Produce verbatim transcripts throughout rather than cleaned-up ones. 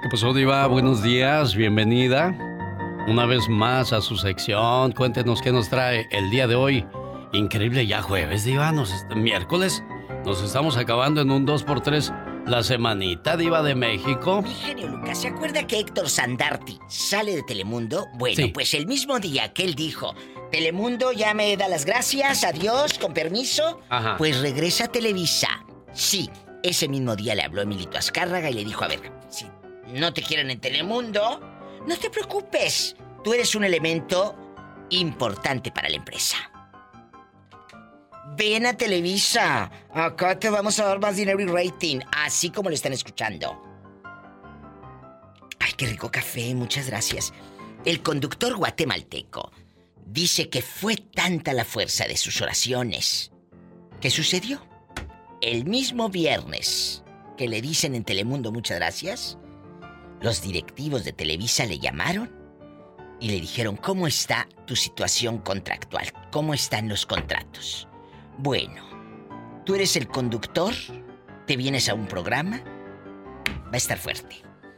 ¿Qué pasó, Diva? Buenos días, bienvenida una vez más a su sección. Cuéntenos qué nos trae el día de hoy. Increíble, ya jueves, Diva, nos, miércoles. Nos estamos acabando en un dos por tres la semanita, Diva de México. Mi genio Lucas, ¿se acuerda que Héctor Sandarti sale de Telemundo? Bueno, sí. Pues el mismo día que él dijo, Telemundo ya me da las gracias, adiós, con permiso, Ajá. Pues regresa a Televisa. Sí, ese mismo día le habló Emilito Azcárraga y le dijo, a ver, si no te quieren en Telemundo, no te preocupes, tú eres un elemento importante para la empresa. Ven a Televisa, acá te vamos a dar más dinero y rating, así como lo están escuchando. Ay, qué rico café, muchas gracias. El conductor guatemalteco dice que fue tanta la fuerza de sus oraciones. ¿Qué sucedió? El mismo viernes que le dicen en Telemundo muchas gracias, los directivos de Televisa le llamaron y le dijeron, ¿cómo está tu situación contractual? ¿Cómo están los contratos? Bueno, tú eres el conductor, te vienes a un programa, va a estar fuerte.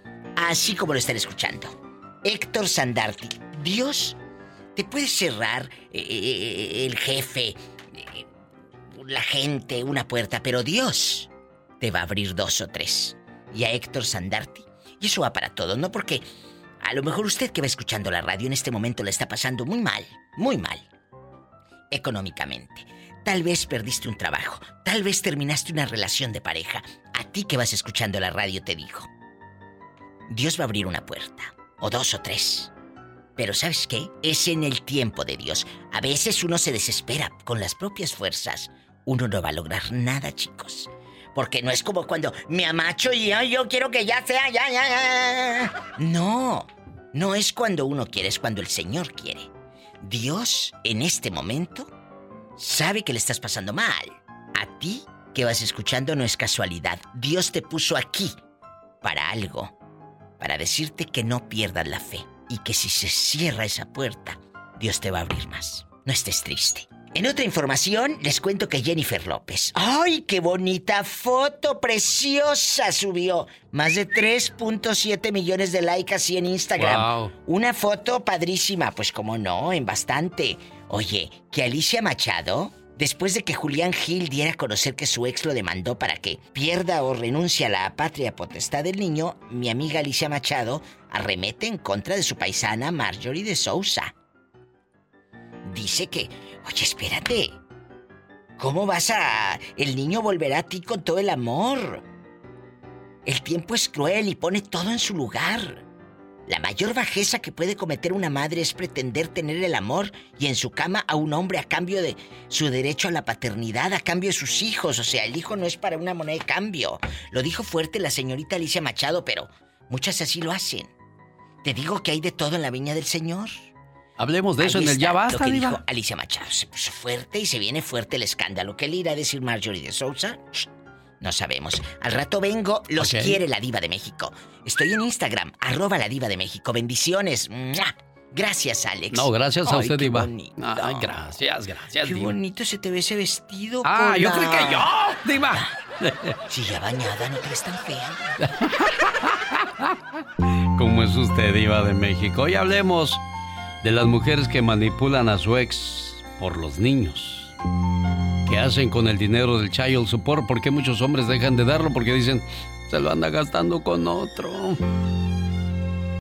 Así como lo están escuchando. Héctor Sandarti, Dios te puede cerrar eh, el jefe, eh, la gente, una puerta, pero Dios te va a abrir dos o tres. Y a Héctor Sandarti, y eso va para todos, ¿no? Porque a lo mejor usted que va escuchando la radio en este momento le está pasando muy mal, muy mal, económicamente. Tal vez perdiste un trabajo, tal vez terminaste una relación de pareja. A ti que vas escuchando la radio te digo, Dios va a abrir una puerta, o dos o tres. Pero ¿sabes qué? Es en el tiempo de Dios. A veces uno se desespera con las propias fuerzas. Uno no va a lograr nada, chicos. Porque no es como cuando me amacho y yo, yo quiero que ya sea, ya, ya, ya. No, no es cuando uno quiere, es cuando el Señor quiere. Dios, en este momento, sabe que le estás pasando mal. A ti que vas escuchando no es casualidad. Dios te puso aquí para algo. Para decirte que no pierdas la fe. Y que si se cierra esa puerta, Dios te va a abrir más. No estés triste. En otra información, les cuento que Jennifer López... ¡Ay, qué bonita foto! ¡Preciosa! Subió más de tres punto siete millones de likes así en Instagram. Wow. Una foto padrísima. Pues cómo no, en bastante. Oye, que Alicia Machado... Después de que Julián Gil diera a conocer que su ex lo demandó para que pierda o renuncie a la patria potestad del niño, mi amiga Alicia Machado arremete en contra de su paisana Marjorie de Sousa. Dice que, oye, espérate, ¿cómo vas a...? El niño volverá a ti con todo el amor. El tiempo es cruel y pone todo en su lugar. La mayor bajeza que puede cometer una madre es pretender tener el amor y en su cama a un hombre a cambio de su derecho a la paternidad, a cambio de sus hijos. O sea, el hijo no es para una moneda de cambio. Lo dijo fuerte la señorita Alicia Machado, pero muchas así lo hacen. Te digo que hay de todo en la viña del Señor. Hablemos de Ahí eso en el Ya Basta, lo que Diva. dijo Alicia Machado. Se puso fuerte y se viene fuerte el escándalo. ¿Qué le irá a decir Marjorie de Sousa? No sabemos. Al rato vengo. Los Okay. quiere la Diva de México. Estoy en Instagram, arroba la Diva de México. Bendiciones. ¡Mua! Gracias, Alex. No, gracias a Ay, usted, qué Diva. bonito. Ay, gracias, gracias, Qué Diva. bonito se te ve ese vestido. Ah, Pola. yo creí que yo, Diva. Si ya bañada, no te ves tan fea. ¿Cómo es usted, Diva de México? Hoy hablemos de las mujeres que manipulan a su ex por los niños. ¿Qué hacen con el dinero del child support? ¿Por qué muchos hombres dejan de darlo? Porque dicen, se lo anda gastando con otro.